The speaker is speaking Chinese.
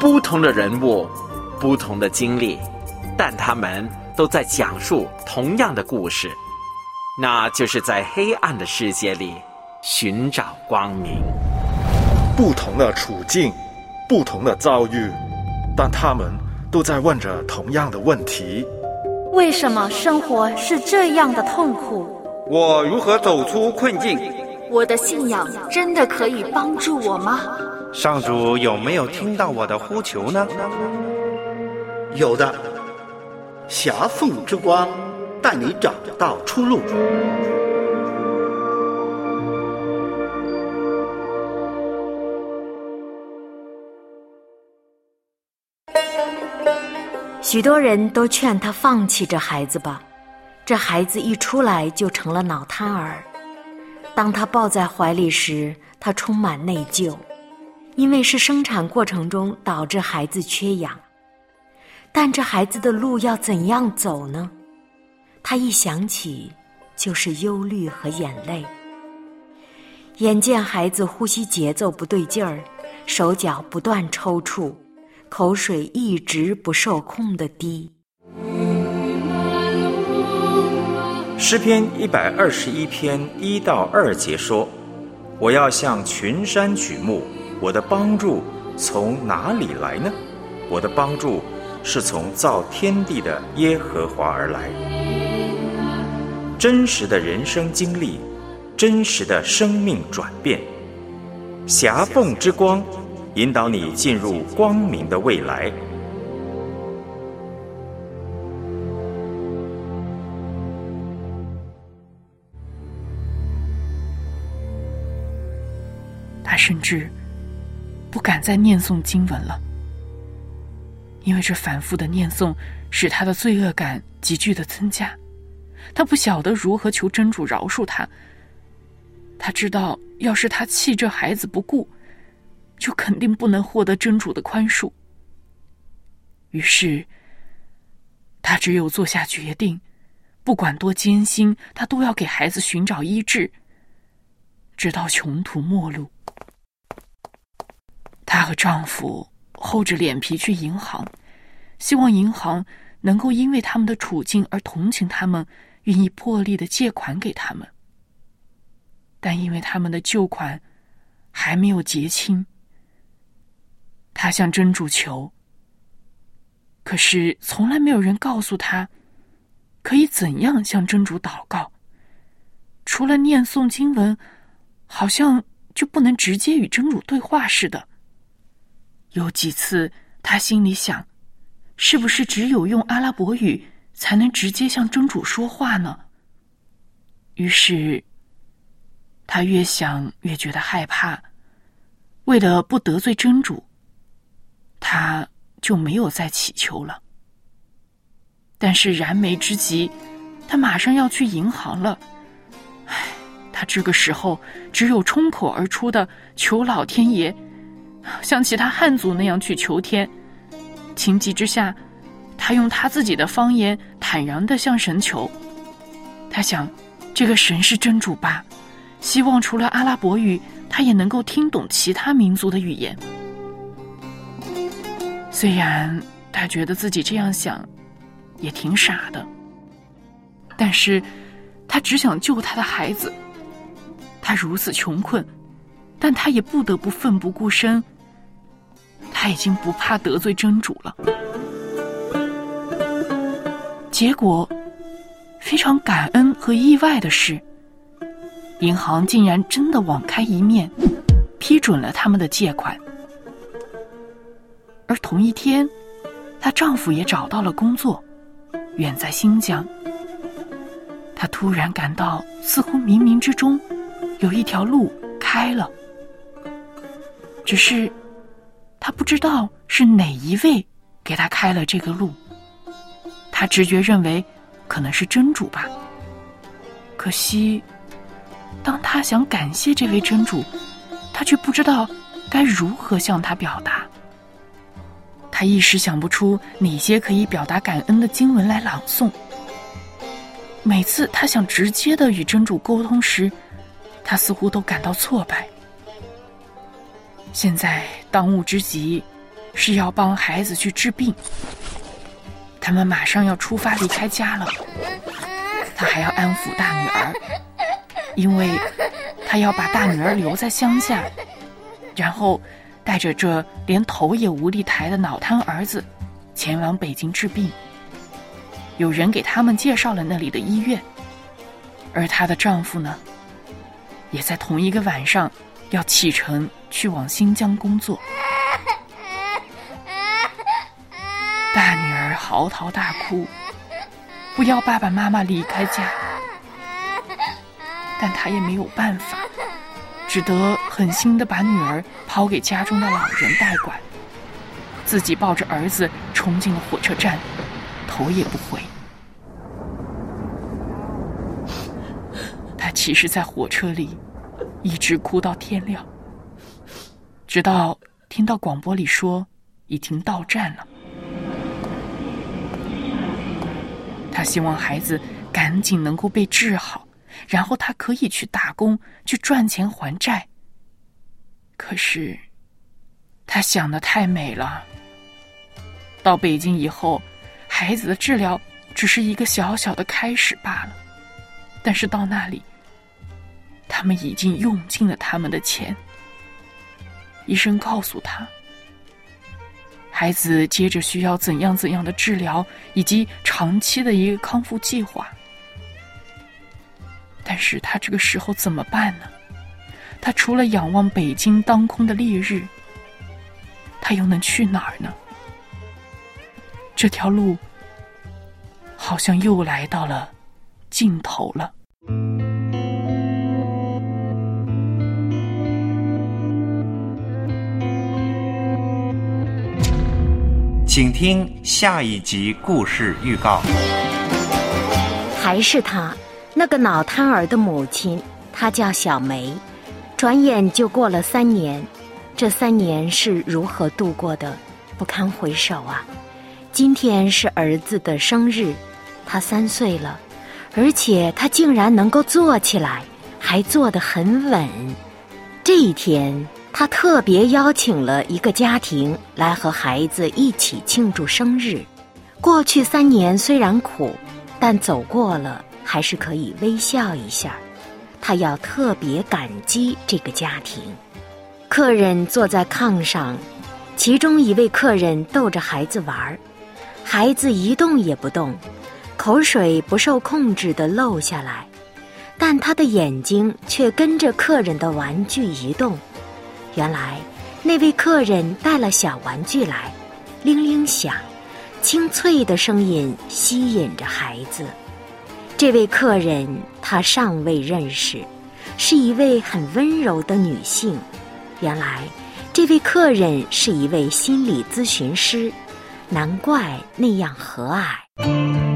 不同的人物，不同的经历，但他们都在讲述同样的故事，那就是在黑暗的世界里寻找光明。 不同的处境，不同的遭遇，但他们都在问着同样的问题： 为什么生活是这样的痛苦？ 我如何走出困境？ 我的信仰真的可以帮助我吗？ 上主有没有听到我的呼求呢？ 有的，狭缝之光带你找到出路。 许多人都劝他放弃这孩子吧，这孩子一出来就成了脑瘫儿。当他抱在怀里时，他充满内疚，因为是生产过程中导致孩子缺氧。但这孩子的路要怎样走呢？他一想起就是忧虑和眼泪。眼见孩子呼吸节奏不对劲儿，手脚不断抽搐，口水一直不受控地滴。 诗篇121篇1到2节说：我要向群山举目，我的帮助从哪里来呢？我的帮助是从造天地的耶和华而来。真实的人生经历，真实的生命转变，狭缝之光引导你进入光明的未来。 他甚至不敢再念诵经文了，因为这反复的念诵使他的罪恶感急剧的增加。他不晓得如何求真主饶恕他，他知道要是他弃这孩子不顾，就肯定不能获得真主的宽恕。于是他只有做下决定，不管多艰辛，他都要给孩子寻找医治，直到穷途末路。她和丈夫厚着脸皮去银行，希望银行能够因为他们的处境而同情他们，愿意破例的借款给他们。但因为他们的旧款还没有结清，她向真主求，可是从来没有人告诉她可以怎样向真主祷告。除了念诵经文，好像就不能直接与真主对话似的。有几次他心里想，是不是只有用阿拉伯语才能直接向真主说话呢？于是他越想越觉得害怕，为了不得罪真主，他就没有再祈求了。但是燃眉之急，他马上要去银行了。他这个时候只有冲口而出的求老天爷，像其他汉族那样去求天。情急之下，他用他自己的方言坦然地向神求。他想，这个神是真主吧，希望除了阿拉伯语，他也能够听懂其他民族的语言。虽然他觉得自己这样想也挺傻的，但是他只想救他的孩子。他如此穷困，但他也不得不奋不顾身。他已经不怕得罪真主了。结果非常感恩和意外的是，银行竟然真的网开一面，批准了他们的借款。而同一天，她丈夫也找到了工作，远在新疆。她突然感到似乎冥冥之中有一条路开了，只是她不知道是哪一位给她开了这个路。她直觉认为可能是真主吧，可惜当她想感谢这位真主，她却不知道该如何向他表达。她一时想不出哪些可以表达感恩的经文来朗诵。每次她想直接的与真主沟通时，她似乎都感到挫败。现在当务之急是要帮孩子去治病。他们马上要出发离开家了，他还要安抚大女儿，因为他要把大女儿留在乡下，然后带着这连头也无力抬的脑瘫儿子前往北京治病。有人给他们介绍了那里的医院，而她的丈夫呢，也在同一个晚上要启程去往新疆工作。大女儿嚎啕大哭，不要爸爸妈妈离开家，但她也没有办法，只得狠心地把女儿抛给家中的老人代管，自己抱着儿子冲进了火车站，头也不回。她其实在火车里一直哭到天亮，直到听到广播里说已经到站了。她希望孩子赶紧能够被治好，然后她可以去打工，去赚钱还债。可是她想得太美了，到北京以后，孩子的治疗只是一个小小的开始罢了。但是到那里，他们已经用尽了他们的钱。医生告诉他，孩子接着需要怎样怎样的治疗，以及长期的一个康复计划。但是他这个时候怎么办呢？他除了仰望北京当空的烈日，他又能去哪儿呢？这条路好像又来到了尽头了。 请听下一集故事预告。 还是他，那个脑瘫儿的母亲，她叫小梅。转眼就过了3年，这3年是如何度过的，不堪回首啊！今天是儿子的生日，他3岁了，而且他竟然能够坐起来，还坐得很稳。这一天，他特别邀请了一个家庭来和孩子一起庆祝生日。过去3年虽然苦，但走过了还是可以微笑一下。他要特别感激这个家庭。客人坐在炕上，其中一位客人逗着孩子玩，孩子一动也不动，口水不受控制地漏下来，但他的眼睛却跟着客人的玩具移动。原来那位客人带了小玩具来，铃铃响，清脆的声音吸引着孩子。这位客人他尚未认识，是一位很温柔的女性。原来这位客人是一位心理咨询师，难怪那样和蔼。